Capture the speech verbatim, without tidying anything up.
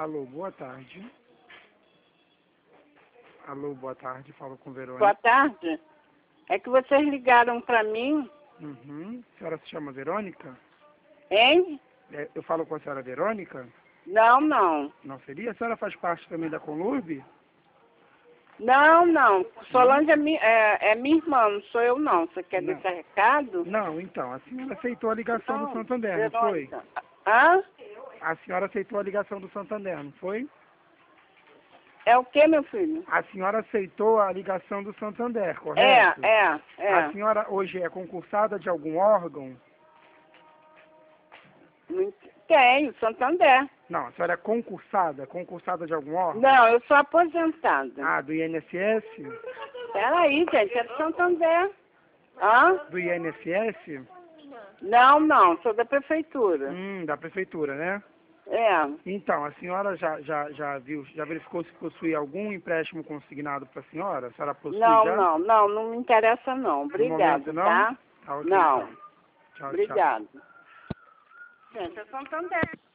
Alô, boa tarde. Alô, boa tarde, falo com Verônica. Boa tarde. É que vocês ligaram para mim, Uhum. A senhora se chama Verônica? hein? É, eu falo com a senhora Verônica? Não, não. Não seria? A senhora faz parte também da Conlurb? Não, não. Solange é, mi, é, é minha irmã, não sou eu não. Você quer Não. deixar recado? Não, então, a senhora aceitou a ligação do Não, Santander, não foi? Verônica. Hã? A senhora aceitou a ligação do Santander, não foi? É o que, meu filho? A senhora aceitou a ligação do Santander, É, correto? é, é. A senhora hoje é concursada de algum órgão? Não tenho, Santander. Não, a senhora é concursada? Concursada de algum órgão? Não, eu sou aposentada. Ah, do I N S S? Peraí, gente, é do Santander. Hã? Do I N S S? Não, não, sou da prefeitura. Hum, da prefeitura, né? É. Então, a senhora já, já, já viu, já verificou se possui algum empréstimo consignado para a senhora? A senhora possui Não, já? não, não, não me interessa não. Obrigada, momento, não? tá? Tá ok, Não. então. Tchau, tchau. Obrigado. Gente, é Santander.